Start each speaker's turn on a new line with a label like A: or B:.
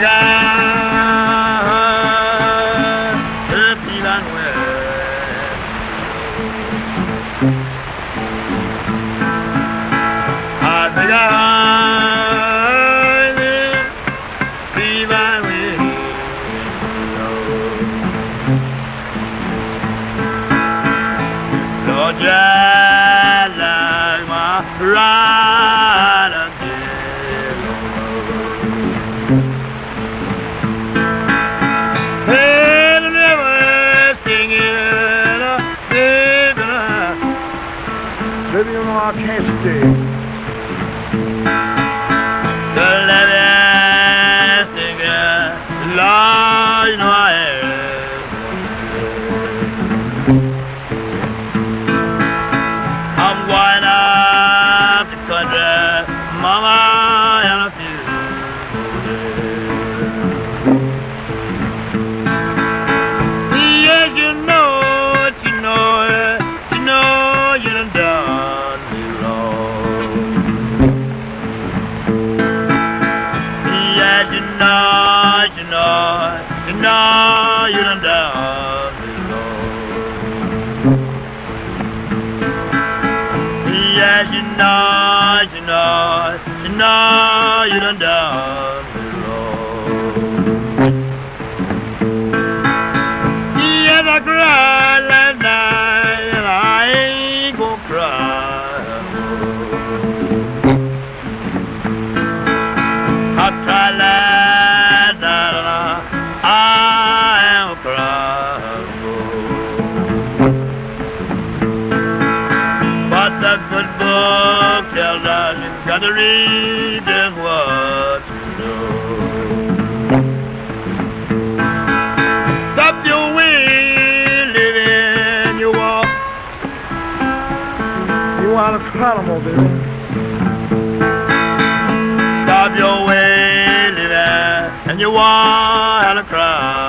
A: Baby, you know I can't stay.
B: The last thing, Lord, you know I am. I'm going up the country, Mama, and I feel. Yes, you know it, you know it, you know you done done me wrong. Yes, you know it, you know it, you know you done done me wrong. Yes, you know it, you know it, you know you done done me wrong. Yes, I cried last night, and I ain't gonna cry. I tried last night, and I ain't gonna cry. But the good book tells us you got to read just what you know. Stop your way living your walk.
A: You want to try them, baby?
B: Stop your way living and you want to cry.